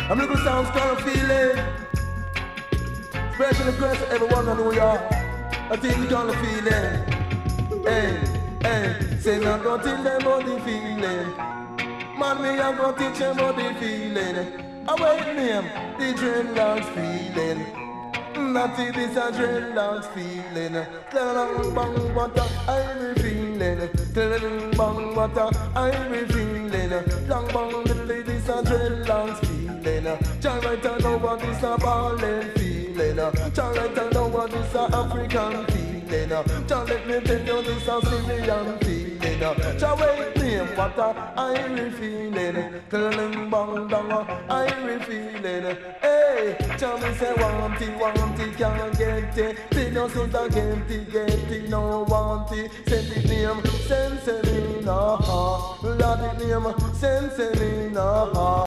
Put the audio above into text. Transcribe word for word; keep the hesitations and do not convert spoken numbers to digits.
I'm looking sounds kind of feeling. Special request to everyone on New York. I think we kind of feeling. Hey, hey, say me I go tell them about the feeling. Man, me I go teach them about the feeling. I wait name, the dreadlocks feeling. Natty, this a dreadlocks feeling. Tell bang what I be feeling. Tell bang what I be feeling. Long bang little this a dreadlocks feeling. Try right I know what this a ballin' feeling. Try right I know what this a African feeling. Try let me tell you this a Syrian feeling. Try wait name what I be feeling. Tell bang bang I be feeling. Hey, tell me say want it, want it, can't get it. Say no so that get it, get it, no want it. Send it name, Senselina. Lord it name, Senselina.